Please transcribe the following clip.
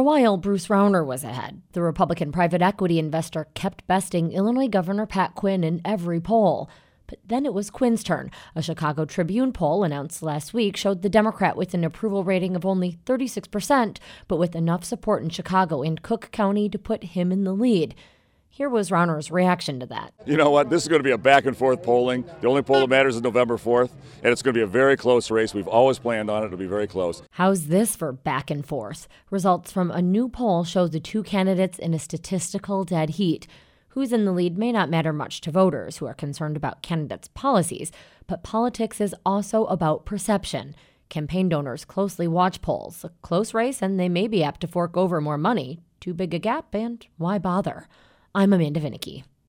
while, Bruce Rauner was ahead. The Republican private equity investor kept besting Illinois Governor Pat Quinn in every poll. But then it was Quinn's turn. A Chicago Tribune poll announced last week showed the Democrat with an approval rating of only 36%, but with enough support in Chicago and Cook County to put him in the lead. Here was Rauner's reaction to that. You know what? This is going to be a back-and-forth polling. The only poll that matters is November 4th, and it's going to be a very close race. We've always planned on it to be very close. How's this for back and forth? Results from a new poll show the two candidates in a statistical dead heat. Who's in the lead may not matter much to voters who are concerned about candidates' policies, but politics is also about perception. Campaign donors closely watch polls. A close race, and they may be apt to fork over more money. Too big a gap, and why bother? I'm Amanda Vinicky.